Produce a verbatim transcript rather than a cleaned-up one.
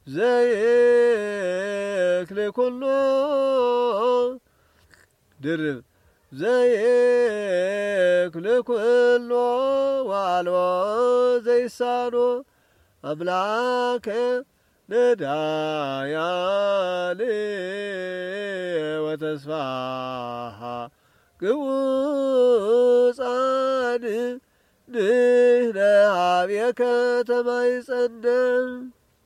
ዘይክል ኩሉ ድርብ ዘይክል ኩሉ ወአልቦ ዘይሳኖ አምላከ ነዳያል ወተስፋሃ ግውፃን ንሕነ ኀቤከ ተማይጸነ